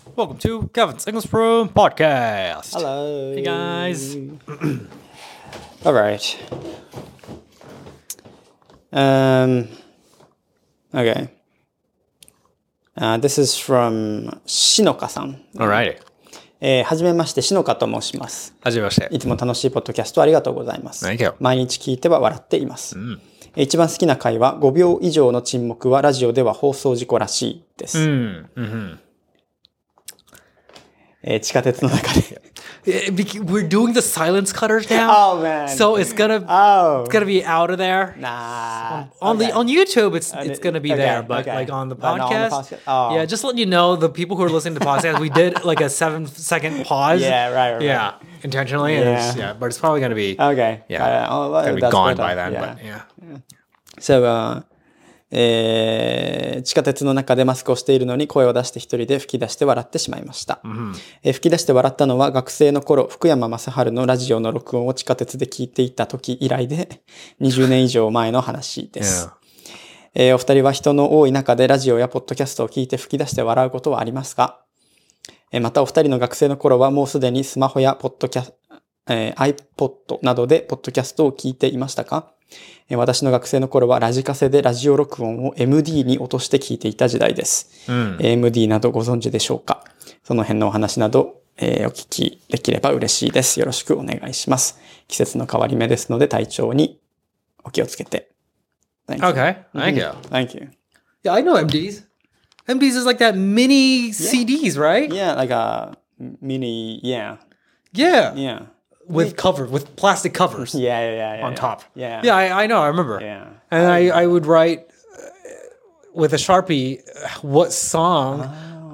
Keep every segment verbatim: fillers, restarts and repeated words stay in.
Welcome to Kevin's English Room Podcast. Hello. Hey guys. All right. Um. Okay. Uh, this is from しのかさん。 Alrighty. えー、はじめまして、しのかと申します。 はじめまして。 いつも楽しいポッドキャストありがとうございます。 Thank you. 毎日聞いては笑っています。うんえー、一番好きな回はごびょう以上の沈黙はラジオでは放送事故らしいです。 うんうん、 えー、地下鉄の中で。 We're doing the silence cutters now. Oh man. So it's gonna oh. it's gonna be out of there. Nah. On okay. the on YouTube it's it's gonna be okay, there, but okay. like on the But not podcast. on the podcast? Oh. Yeah, just letting you know, the people who are listening to podcasts, we did like a seven second pause. Yeah, right, right. Yeah, intentionally. Yeah. And it's, yeah, but it's probably gonna be Okay. Yeah. Uh, oh, well, gonna be that's gone better. by then. Yeah. But yeah. yeah. So, uh, えー、地下鉄の中でマスクをしているのに声を出して一人で吹き出して笑ってしまいました、mm-hmm. えー、吹き出して笑ったのは学生の頃福山雅治のラジオの録音を地下鉄で聞いていた時以来でにじゅうねん以上前の話です、yeah. えー、お二人は人の多い中でラジオやポッドキャストを聞いて吹き出して笑うことはありますか、えー、またお二人の学生の頃はもうすでにスマホやポッドキャ、えー、iPod などでポッドキャストを聞いていましたか。私の学生の頃はラジカセでラジオ録音を エムディー に落として聞いていた時代です、うん、エムディー などご存知でしょうか。その辺のお話など、えー、お聞きできれば嬉しいです。よろしくお願いします。季節の変わり目ですので体調にお気をつけて。 Thank you. Okay, thank you. Thank you. Yeah, I know M Ds. M Ds is like that mini C Ds, right? Yeah, like a mini, yeah. Yeah. Yeah.With cover, with plastic covers. Yeah, yeah, yeah. yeah on top. Yeah. Yeah, I, I know, I remember. Yeah. And I, I would write uh, with a Sharpie what song oh.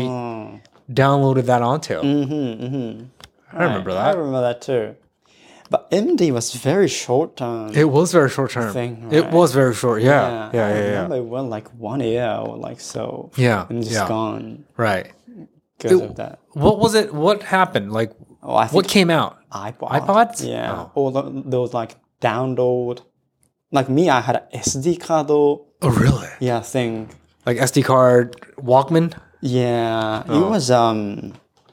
I downloaded that onto. Mm-hmm, mm-hmm. I remember right. that. I remember that too. But M D was very short term. It was very short term. Thing, right? It was very short. Yeah. Yeah, yeah, I yeah. remember it went like one year or like so. Yeah. And just yeah. gone. Right. Because it, of that. What was it? What happened? Like, oh, I think what came out? iPod. iPods? Yeah. Oh. Or the, those like download. Like me, I had an S D card. Oh, really? Yeah, thing. Like S D card Walkman? Yeah. Oh. It was um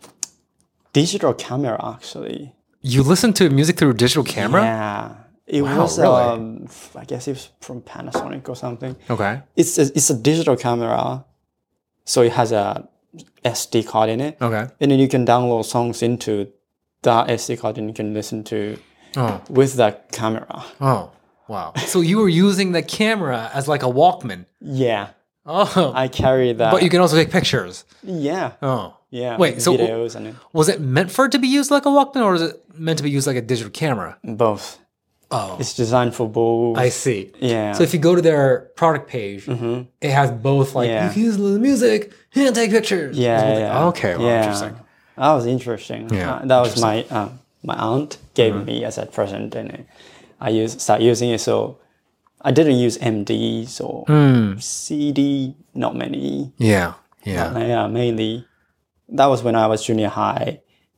digital camera actually. You listened to music through a digital camera? Yeah. It wow, was really? um I guess it was from Panasonic or something. Okay. It's a, it's a digital camera. So it has a S D card in it. Okay. And then you can download songs into that S D card and you can listen to oh. with that camera. Oh, wow. So you were using the camera as like a Walkman? Yeah. Oh. I carry that. But you can also take pictures? Yeah. Oh. Yeah. Wait, so videos and it. Was it meant for it to be used like a Walkman or is it meant to be used like a digital camera? Both. Oh. It's designed for both. I see. Yeah. So if you go to their product page, mm-hmm. it has both like, yeah. you can use the music and take pictures. Yeah, yeah. Okay, well, yeah. interesting. That was interesting. Yeah, uh, that was my uh, my aunt gave mm-hmm. me as a present, and I used start using it. So I didn't use M Ds or mm. C D. Not many. Yeah, yeah, but, yeah. Mainly, that was when I was junior high,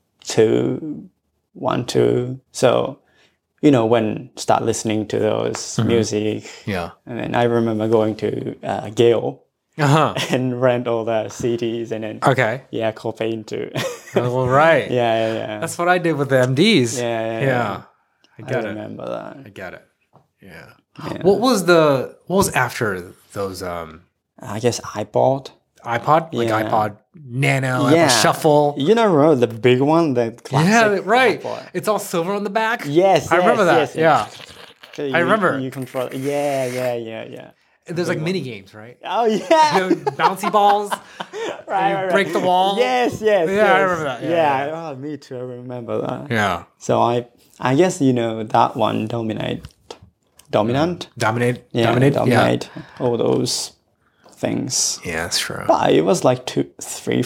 two, one, two. So you know when start listening to those mm-hmm. music. Yeah, and then I remember going to uh, Gale. Uh-huh. And rent all the C Ds and then okay yeah copy into oh, well right yeah, yeah yeah that's what I did with the M Ds. yeah yeah, yeah. yeah. I get I it remember that I get it yeah. yeah what was the what was after those um I guess iPod iPod like yeah. iPod Nano yeah. iPod Shuffle, you know remember the big one, the classic yeah right iPod. It's all silver on the back. yes I yes, remember that yes, yeah so you, I remember you control yeah yeah yeah yeah there's like mini games, right? Oh yeah, you know, bouncy balls. right, you right, break right. the wall. Yes, yes. Yeah, yes. I remember that. Yeah, yeah, yeah. Oh, me too. I remember that. Yeah. So I, I guess you know that one dominate, dominant, dominate, yeah, dominate, dominate yeah. all those things. Yeah, that's true. But it was like two, three,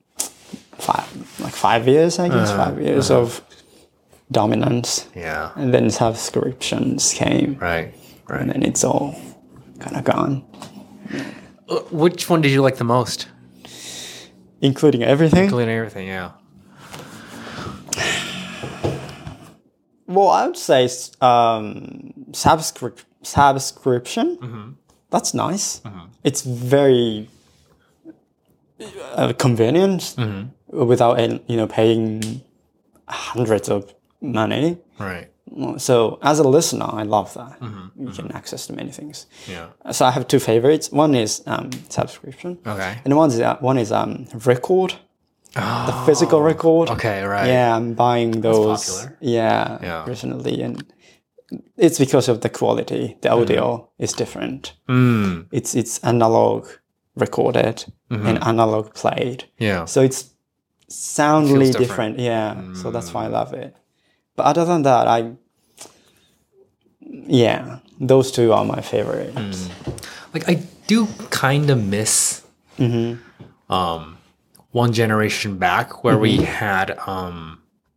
five, like five years, I guess, uh-huh, five years uh-huh. of dominance. Yeah. And then subscriptions came. Right. Right. And then it's all kind of gone. Uh, which one did you like the most? Including everything? Including everything, yeah. Well, I would say um, subscri- subscription. Mm-hmm. That's nice. Mm-hmm. It's very uh, convenience without any- you know paying hundreds of money. Right. So as a listener, I love that you can access to many things. Yeah. So I have two favorites. One is um, subscription, Okay. and one is uh, one is um, record, the physical record. Okay. Right. Yeah, I'm buying those. popular. Yeah, Yeah. recently, and it's because of the quality. The audio is different. Mm. It's it's analog recorded and analog played. Yeah. So it's soundly Feels different. different. Yeah. So that's why I love it. But other than that, I yeah, those two are my favorites. Like I do kind of miss um one generation back where we had um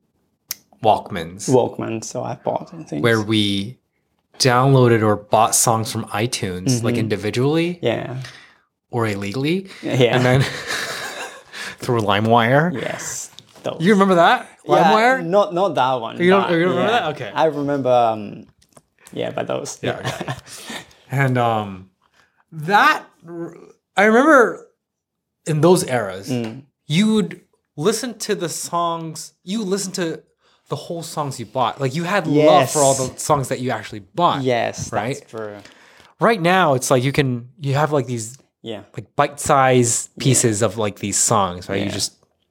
Walkmans Walkman, so I bought and things. where we downloaded or bought songs from iTunes like individually yeah. or illegally Yeah. and then through LimeWire. Yes. Those. You remember that? Yeah, LimeWire? not not that one. You don't- but you don't remember yeah. that? Okay. I remember um yeah, but those. Yeah. okay. And um that I remember in those eras Mm. you would listen to the songs, you listen to the whole songs you bought. Like you had love Yes. for all the songs that you actually bought. Yes, Right? that's true. Right now it's like you can you have like these Yeah. like bite-sized pieces of like these songs, right? You Yeah. just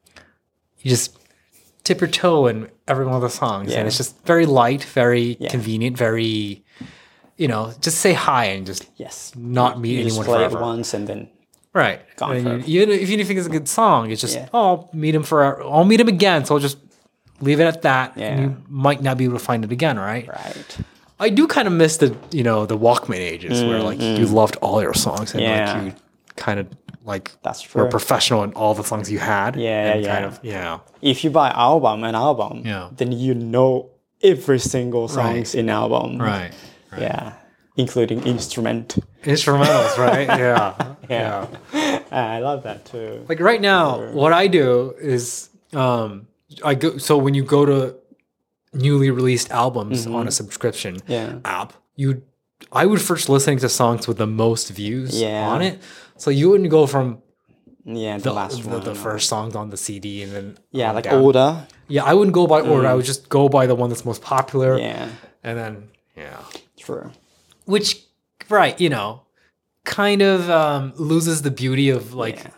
you just tip your toe in every one of the songs Yeah. and it's just very light, very Yeah. convenient, very you know, just say hi and just Yes. not meet You just anyone play forever. it once and then Right. Gone And forever. you, even, if, even if it's a good song, it's just, Yeah. oh, I'll meet him for, I'll meet him again. So I'll just leave it at that. And Yeah. you might not be able to find it again, right? right. I do kind of miss the, you know, the Walkman ages where like you loved all your songs and Mm, Yeah. like you kind of like That's were true. professional in all the songs you had. Yeah, and yeah. Kind of, yeah. If you buy album an album, Yeah. then you know every single songs Right. in album. Right. right. Yeah. Including instrument. Instrumentals, right? Yeah. Yeah. yeah. I love that too. Like right now, what I do is um I go so when you go to newly released albums on a subscription Yeah. app, you I would first listening to songs with the most views Yeah. on it. So you wouldn't go from Yeah, the, the, last the, one. the or- first songs on the C D and then Yeah, on like down. order. Yeah, I wouldn't go by order. I would just go by the one that's most popular. Yeah. And then yeah. True. Which right, you know, kind of um loses the beauty of like Yeah.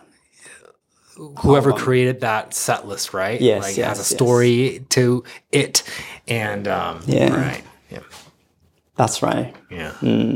whoever Album. created that set list, right? Yes, like it has a yes, yes. story to it, and um, Yeah. right, yeah, That's right. yeah,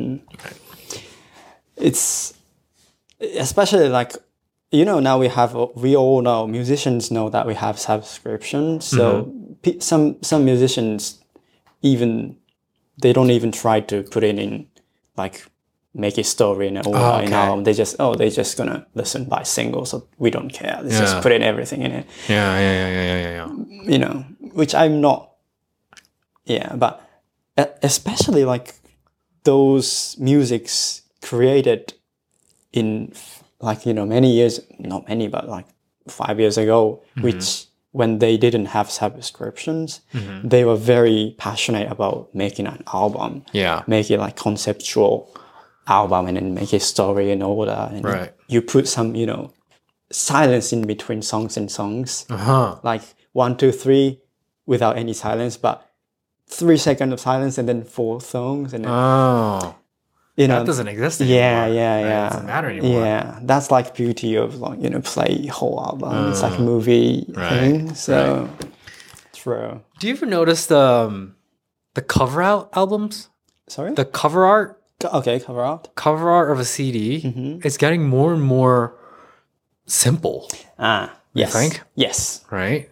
It's especially like you know now we have we all know musicians know that we have subscriptions. So pe- some some musicians even they don't even try to put it in like make a story in an order Oh, in okay. album. They just oh they just gonna listen by singles. So we don't care. They Yeah. just put in everything in it. yeah, yeah, yeah, yeah, yeah, yeah. You know, which I'm not. Yeah, but e- especially like those musics created in like you know many years, not many, but like five years ago, which when they didn't have subscriptions, they were very passionate about making an album, Yeah. make it like conceptual album, and then make a story in order, and Right. you put some you know silence in between songs and songs, Uh huh. like one, two, three, without any silence, but three seconds of silence and then four songs, and then, Oh, you know, that doesn't exist anymore. yeah, yeah, right? yeah. It doesn't matter anymore. Yeah, that's like beauty of like you know play whole album. It's like a movie right, thing. So true. Do you ever notice the um, the cover out albums? Sorry. The cover art, Co- okay, cover art. cover art of a C D, it's getting more and more simple, Ah, yes. think? Yes. right?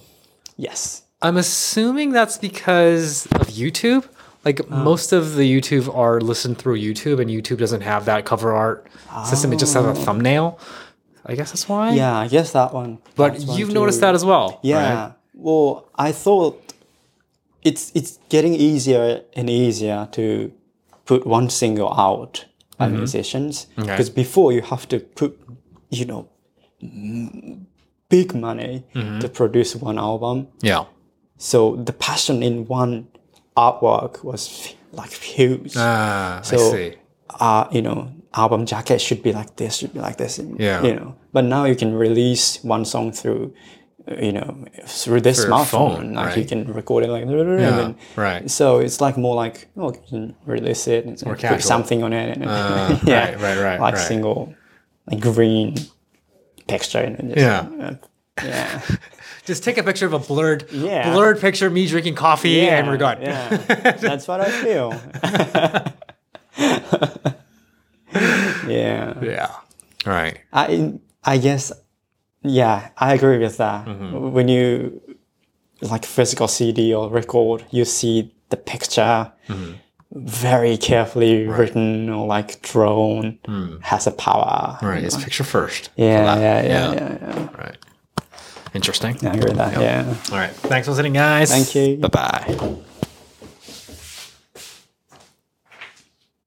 Yes. I'm assuming that's because of YouTube. Like Oh. most of the YouTube are listened through YouTube, and YouTube doesn't have that cover art system. It just has a thumbnail. I guess that's why. Oh. Yeah, I guess that one. But that's one you've too. noticed that as well. Yeah. right? Well, I thought it's it's getting easier and easier to put one single out by musicians Mm-hmm. Okay. because before you have to put you know m- big money Mm-hmm. to produce one album. Yeah. So the passion in one artwork was like huge. Ah, I So, see. uh, you know, album jacket should be like this, should be like this. Yeah. You know, but now you can release one song through, you know, through this Through a smartphone. phone, like right. you can record it like, and Yeah, then, right. So it's like more like, oh, you can release it and more put casual. something on it. And, Uh, yeah, right, right, right, like right. single, like green texture. And just, Yeah. uh, yeah. Just take a picture of a blurred, Yeah. blurred picture of me drinking coffee, yeah. and we're done. Yeah. That's what I feel. yeah. Yeah. All right. I I guess, yeah, I agree with that. Mm-hmm. When you, like physical C D or record, you see the picture Mm-hmm. very carefully written or like drawn, has a power. All right. It's picture first. Yeah, for that. yeah, yeah, yeah, yeah. Right. Interesting. I agree with that, yeah. All right. Thanks for listening, guys. Thank you. Bye bye.